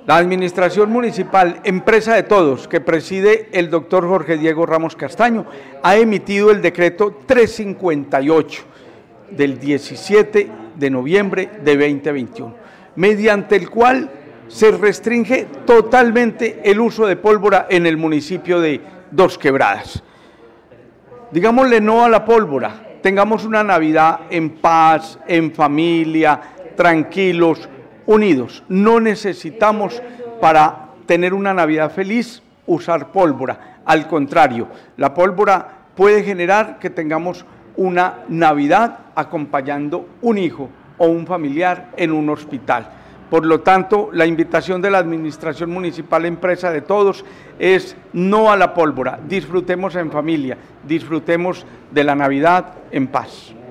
La Administración Municipal, empresa de todos, que preside el doctor Jorge Diego Ramos Castaño, ha emitido el decreto 358 del 17 de noviembre de 2021, mediante el cual se restringe totalmente el uso de pólvora en el municipio de Dos Quebradas. Digámosle no a la pólvora, tengamos una Navidad en paz, en familia, tranquilos, unidos. No necesitamos para tener una Navidad feliz usar pólvora, al contrario, la pólvora puede generar que tengamos una Navidad acompañando un hijo o un familiar en un hospital. Por lo tanto, la invitación de la Administración Municipal, empresa de todos, es no a la pólvora, disfrutemos en familia, disfrutemos de la Navidad en paz.